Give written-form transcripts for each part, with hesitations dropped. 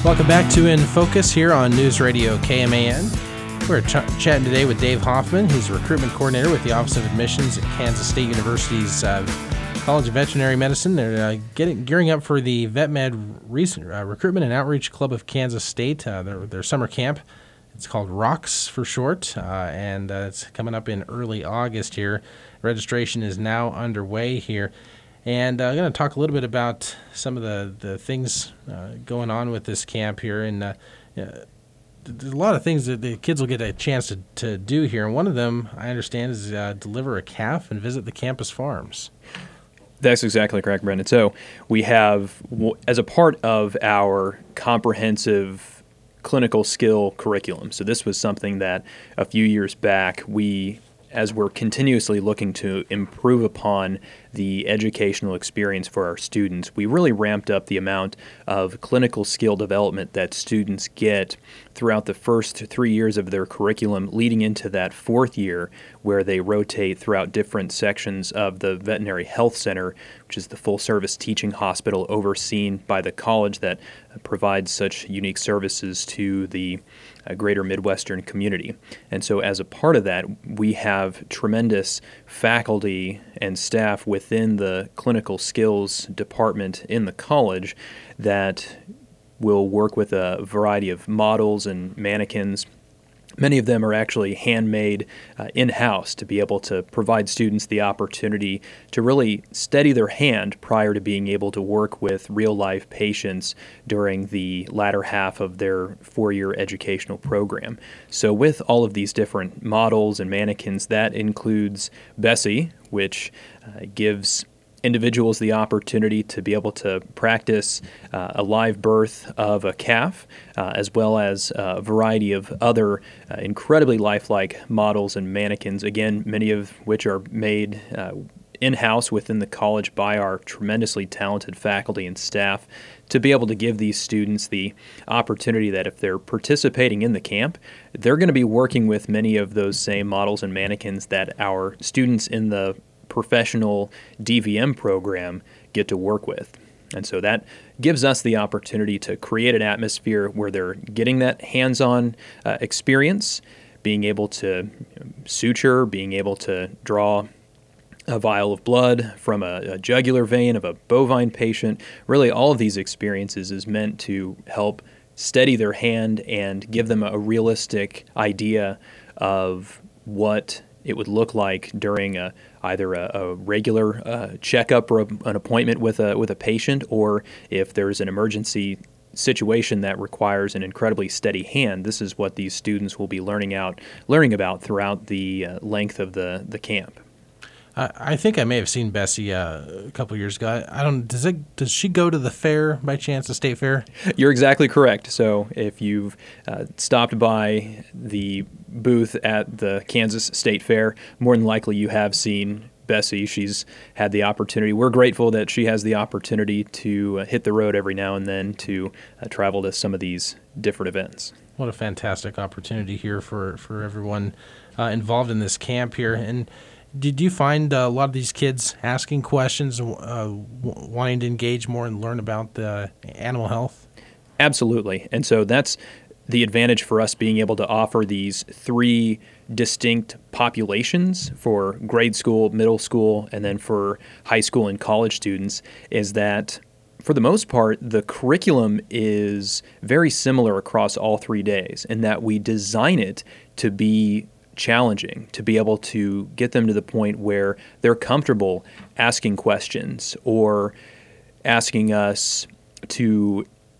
Welcome back to In Focus here on News Radio KMAN. We're chatting today with Dave Hoffman. He's a recruitment coordinator with the Office of Admissions at Kansas State University's College of Veterinary Medicine. They're gearing up for the VetMed Recruitment and Outreach Club of Kansas State, their summer camp. It's called ROCKS for short, and it's coming up in early August here. Registration is now underway here. And I'm going to talk a little bit about some of the things going on with this camp here. And there's a lot of things that the kids will get a chance to do here. And one of them, I understand, is deliver a calf and visit the campus farms. That's exactly correct, Brendan. So we have, as a part of our comprehensive clinical skill curriculum, so this was something that a few years back as we're continuously looking to improve upon the educational experience for our students, we really ramped up the amount of clinical skill development that students get throughout the first 3 years of their curriculum, leading into that fourth year where they rotate throughout different sections of the Veterinary Health Center, which is the full-service teaching hospital overseen by the college that provides such unique services to the greater Midwestern community. And so as a part of that, we have tremendous faculty and staff within the clinical skills department in the college that will work with a variety of models and mannequins. Many of them are actually handmade in-house to be able to provide students the opportunity to really steady their hand prior to being able to work with real-life patients during the latter half of their four-year educational program. So with all of these different models and mannequins, that includes Bessie, which gives individuals the opportunity to be able to practice a live birth of a calf, as well as a variety of other incredibly lifelike models and mannequins, again, many of which are made in-house within the college by our tremendously talented faculty and staff to be able to give these students the opportunity that if they're participating in the camp, they're going to be working with many of those same models and mannequins that our students in the professional DVM program get to work with. And so that gives us the opportunity to create an atmosphere where they're getting that hands-on experience, being able to suture, being able to draw a vial of blood from a jugular vein of a bovine patient. Really, all of these experiences is meant to help steady their hand and give them a realistic idea of what it would look like during either a regular checkup or an appointment with a patient, or if there's an emergency situation that requires an incredibly steady hand. This is what these students will be learning about throughout the length of the camp. I think I may have seen Bessie a couple years ago. I don't. Does she go to the fair by chance, the state fair? You're exactly correct. So if you've stopped by the booth at the Kansas State Fair, more than likely you have seen Bessie. She's had the opportunity. We're grateful that she has the opportunity to hit the road every now and then to travel to some of these different events. What a fantastic opportunity here for everyone involved in this camp here. And did you find a lot of these kids asking questions, wanting to engage more and learn about the animal health? Absolutely. And so that's the advantage for us being able to offer these three distinct populations for grade school, middle school, and then for high school and college students, is that for the most part, the curriculum is very similar across all 3 days, in that we design it to be challenging, to be able to get them to the point where they're comfortable asking questions or asking us to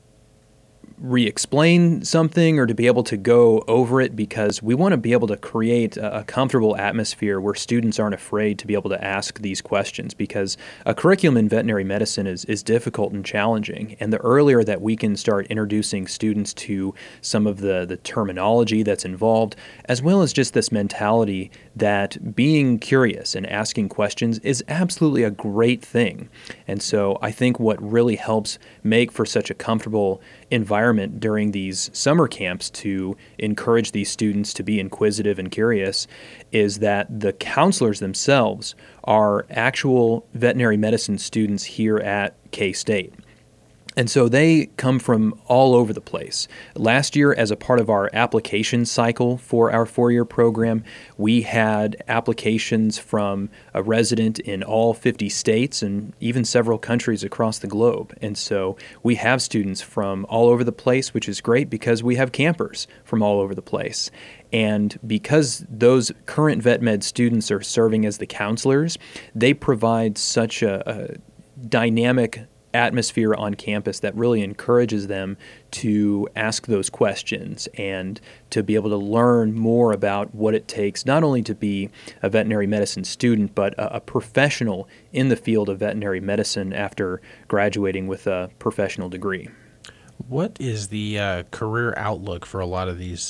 re-explain something or to be able to go over it, because we want to be able to create a comfortable atmosphere where students aren't afraid to be able to ask these questions, because a curriculum in veterinary medicine is difficult and challenging. And the earlier that we can start introducing students to some of the terminology that's involved, as well as just this mentality that being curious and asking questions is absolutely a great thing. And so I think what really helps make for such a comfortable environment during these summer camps to encourage these students to be inquisitive and curious is that the counselors themselves are actual veterinary medicine students here at K-State. And so they come from all over the place. Last year, as a part of our application cycle for our 4-year program, we had applications from a resident in all 50 states and even several countries across the globe. And so we have students from all over the place, which is great because we have campers from all over the place. And because those current vet med students are serving as the counselors, they provide such a dynamic atmosphere on campus that really encourages them to ask those questions and to be able to learn more about what it takes not only to be a veterinary medicine student, but a professional in the field of veterinary medicine after graduating with a professional degree. What is the career outlook for a lot of these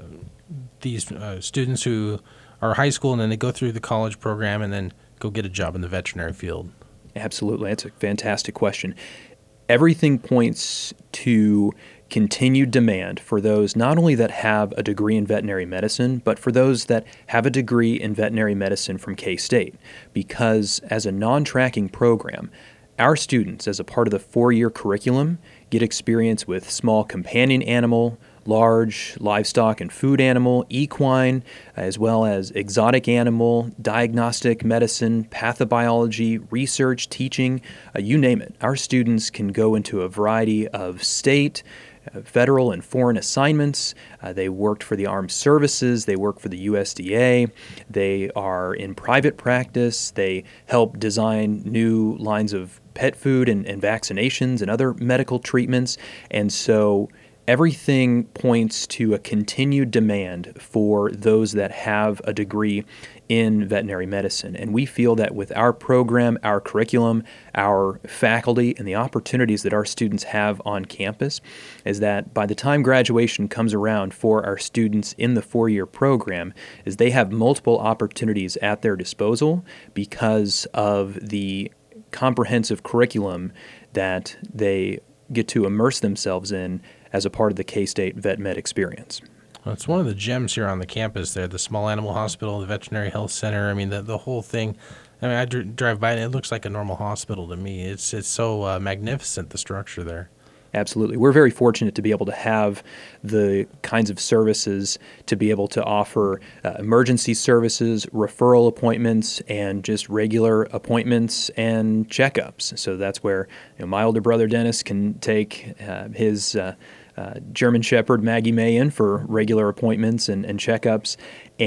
students who are high school and then they go through the college program and then go get a job in the veterinary field? Absolutely. That's a fantastic question. Everything points to continued demand for those not only that have a degree in veterinary medicine, but for those that have a degree in veterinary medicine from K-State. Because as a non-tracking program, our students, as a part of the 4-year curriculum, get experience with small companion animal, large livestock and food animal, equine, as well as exotic animal, diagnostic medicine, pathobiology, research, teaching, you name it. Our students can go into a variety of state, federal, and foreign assignments. They worked for the armed services. They work for the USDA. They are in private practice. They help design new lines of pet food and vaccinations and other medical treatments. And so everything points to a continued demand for those that have a degree in veterinary medicine. And we feel that with our program, our curriculum, our faculty, and the opportunities that our students have on campus, is that by the time graduation comes around for our students in the 4-year program, is they have multiple opportunities at their disposal because of the comprehensive curriculum that they get to immerse themselves in as a part of the K-State Vet Med experience. Well, it's one of the gems here on the campus there, the small animal hospital, the veterinary health center. I mean, the whole thing. I mean, I drive by and it looks like a normal hospital to me. It's so magnificent, the structure there. Absolutely. We're very fortunate to be able to have the kinds of services to be able to offer emergency services, referral appointments, and just regular appointments and checkups. So that's where my older brother Dennis can take his German Shepherd Maggie May in for regular appointments and checkups.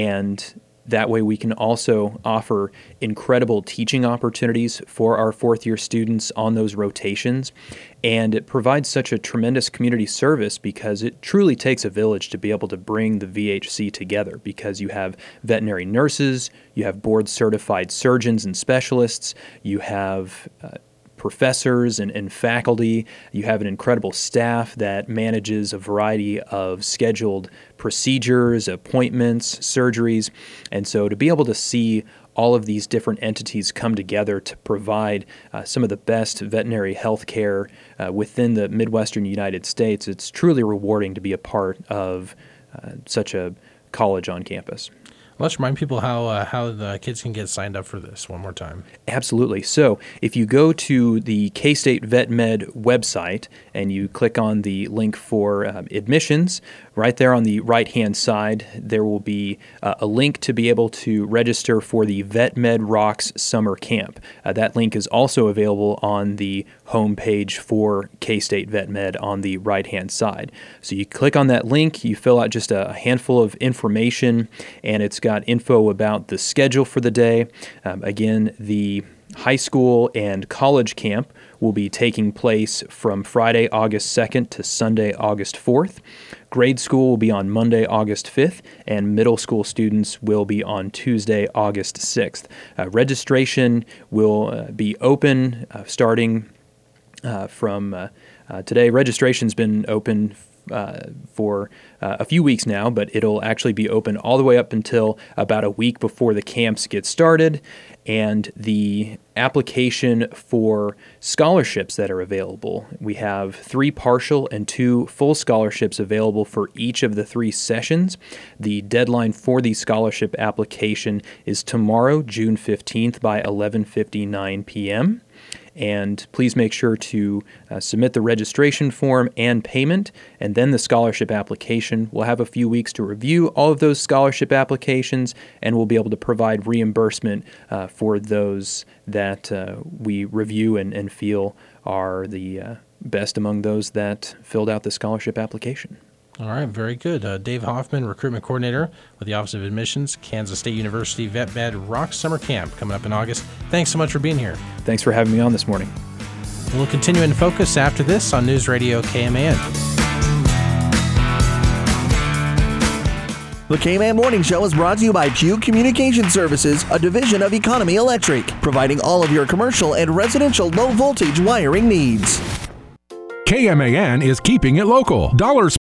And that way we can also offer incredible teaching opportunities for our 4th-year students on those rotations. And it provides such a tremendous community service because it truly takes a village to be able to bring the VHC together, because you have veterinary nurses, you have board-certified surgeons and specialists, you have professors and faculty. You have an incredible staff that manages a variety of scheduled procedures, appointments, surgeries. And so to be able to see all of these different entities come together to provide some of the best veterinary health care within the Midwestern United States, it's truly rewarding to be a part of such a college on campus. Let's remind people how the kids can get signed up for this one more time. Absolutely. So if you go to the K-State Vet Med website and you click on the link for admissions, right there on the right-hand side, there will be a link to be able to register for the Vet Med Rocks Summer Camp. That link is also available on the homepage for K-State Vet Med on the right-hand side. So you click on that link, you fill out just a handful of information, and it's got info about the schedule for the day. Again, the high school and college camp will be taking place from Friday, August 2nd to Sunday, August 4th. Grade school will be on Monday, August 5th, and middle school students will be on Tuesday, August 6th. Registration will be open starting from today. Registration's been open for a few weeks now, but it'll actually be open all the way up until about a week before the camps get started. And the application for scholarships that are available, we have 3 partial and 2 full scholarships available for each of the 3 sessions. The deadline for the scholarship application is tomorrow, June 15th by 11:59 p.m. And please make sure to submit the registration form and payment, and then the scholarship application. We'll have a few weeks to review all of those scholarship applications, and we'll be able to provide reimbursement for those that we review and feel are the best among those that filled out the scholarship application. All right, very good. Dave Hoffman, Recruitment Coordinator with the Office of Admissions, Kansas State University Vet Med Rock Summer Camp coming up in August. Thanks so much for being here. Thanks for having me on this morning. We'll continue in focus after this on News Radio KMAN. The KMAN Morning Show is brought to you by Pew Communication Services, a division of Economy Electric, providing all of your commercial and residential low-voltage wiring needs. KMAN is keeping it local.